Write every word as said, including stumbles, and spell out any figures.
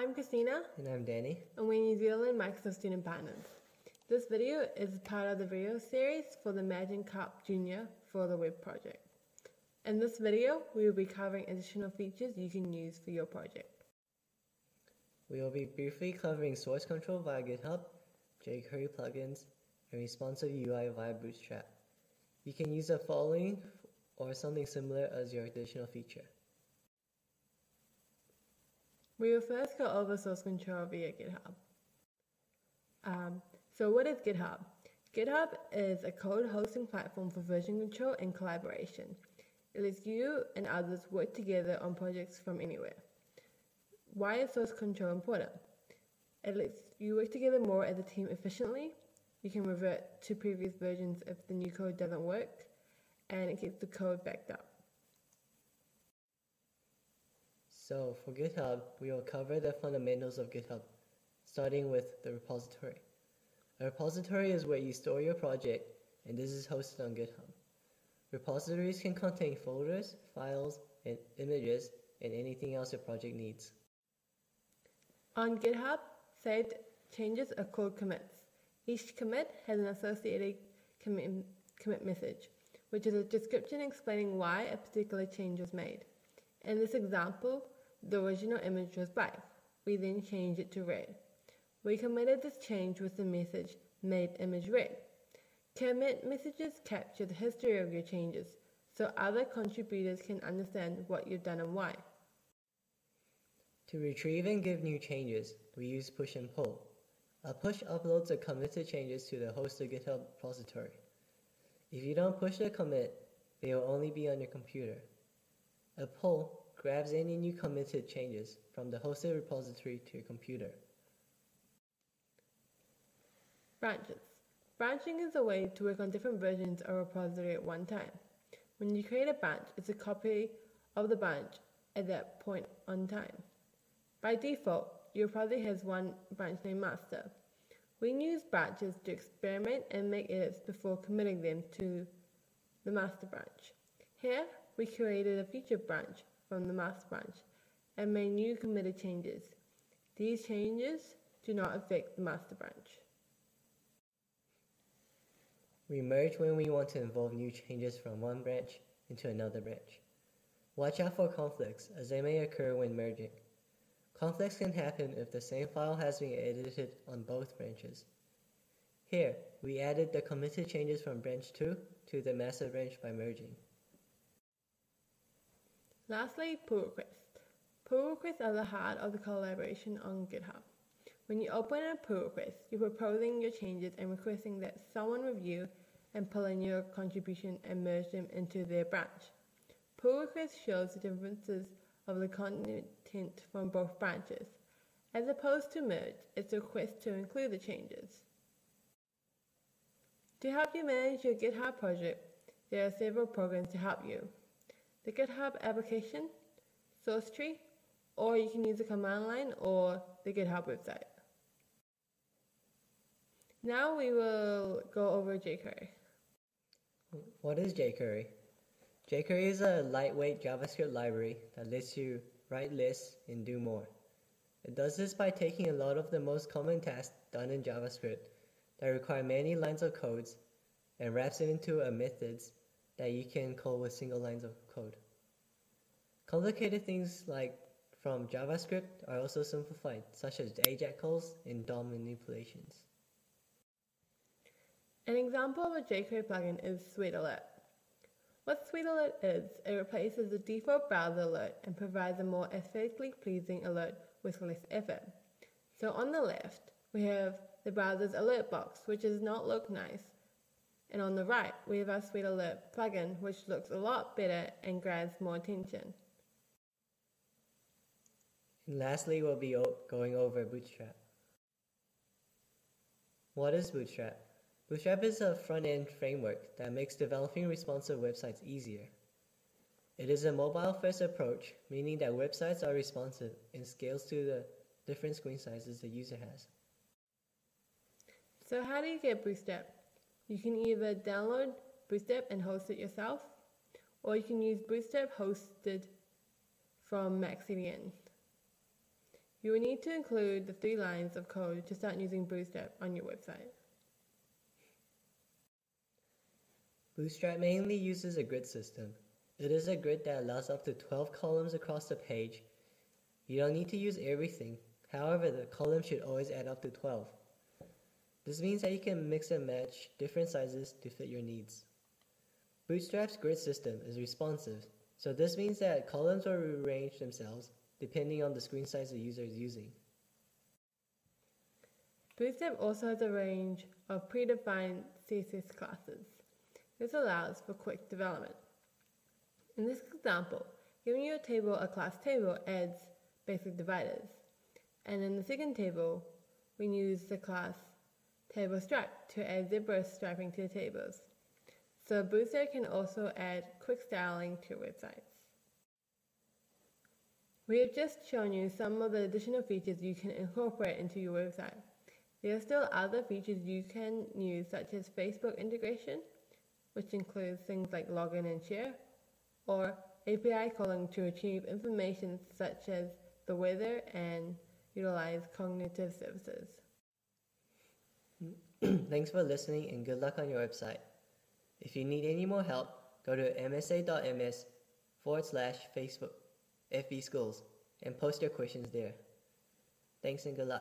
I'm Christina. And I'm Danny. And we're New Zealand Microsoft Student Partners. This video is part of the video series for the Imagine Cup Junior for the Web project. In this video, we will be covering additional features you can use for your project. We will be briefly covering source control via GitHub, jQuery plugins, and responsive U I via Bootstrap. You can use the following or something similar as your additional feature. We will first go over source control via GitHub. Um, so what is GitHub? GitHub is a code hosting platform for version control and collaboration. It lets you and others work together on projects from anywhere. Why is source control important? It lets you work together more as a team efficiently. You can revert to previous versions if the new code doesn't work, and it keeps the code backed up. So for GitHub, we will cover the fundamentals of GitHub, starting with the repository. A repository is where you store your project, and this is hosted on GitHub. Repositories can contain folders, files, and images, and anything else your project needs. On GitHub, saved changes are called commits. Each commit has an associated commit, commit message, which is a description explaining why a particular change was made. In this example, the original image was black. We then changed it to red. We committed this change with the message made image red. Commit messages capture the history of your changes, so other contributors can understand what you've done and why. To retrieve and give new changes, we use push and pull. A push uploads the committed changes to the hosted GitHub repository. If you don't push the commit, they will only be on your computer. A pull grabs any new committed changes from the hosted repository to your computer. Branches. Branching is a way to work on different versions of a repository at one time. When you create a branch, it's a copy of the branch at that point on time. By default, your repository has one branch named master. We use branches to experiment and make edits before committing them to the master branch. Here, we created a feature branch from the master branch and made new committed changes. These changes do not affect the master branch. We merge when we want to involve new changes from one branch into another branch. Watch out for conflicts, as they may occur when merging. Conflicts can happen if the same file has been edited on both branches. Here, we added the committed changes from branch two to the master branch by merging. Lastly, pull requests. Pull requests are the heart of the collaboration on GitHub. When you open a pull request, you're proposing your changes and requesting that someone review and pull in your contribution and merge them into their branch. Pull request shows the differences of the content from both branches. As opposed to merge, it's a request to include the changes. To help you manage your GitHub project, there are several programs to help you. The GitHub application, SourceTree, or you can use the command line or the GitHub website. Now we will go over jQuery. What is jQuery? jQuery is a lightweight JavaScript library that lets you write lists and do more. It does this by taking a lot of the most common tasks done in JavaScript that require many lines of codes and wraps it into a methods that you can call with single lines of code. Complicated things like from JavaScript are also simplified, such as AJAX calls and D O M manipulations. An example of a jQuery plugin is Sweet Alert. What Sweet Alert is, it replaces the default browser alert and provides a more aesthetically pleasing alert with less effort. So on the left, we have the browser's alert box, which does not look nice. And on the right, we have our Sweet Alert plugin, which looks a lot better and grabs more attention. And lastly, we'll be going over Bootstrap. What is Bootstrap? Bootstrap is a front-end framework that makes developing responsive websites easier. It is a mobile-first approach, meaning that websites are responsive and scales to the different screen sizes the user has. So how do you get Bootstrap? You can either download Bootstrap and host it yourself, or you can use Bootstrap hosted from MaxCDN. You will need to include the three lines of code to start using Bootstrap on your website. Bootstrap mainly uses a grid system. It is a grid that allows up to twelve columns across the page. You don't need to use everything. However, the columns should always add up to twelve. This means that you can mix and match different sizes to fit your needs. Bootstrap's grid system is responsive, so this means that columns will rearrange themselves depending on the screen size the user is using. Bootstrap also has a range of predefined C S S classes. This allows for quick development. In this example, giving your table a class table adds basic dividers, and in the second table, we use the class table stripe to add zebra striping to the tables. So Bootstrap can also add quick styling to your websites. We have just shown you some of the additional features you can incorporate into your website. There are still other features you can use, such as Facebook integration, which includes things like login and share, or A P I calling to retrieve information such as the weather and utilize cognitive services. Thanks for listening and good luck on your website. If you need any more help, go to msa.ms forward slash Facebook F B Schools and post your questions there. Thanks and good luck.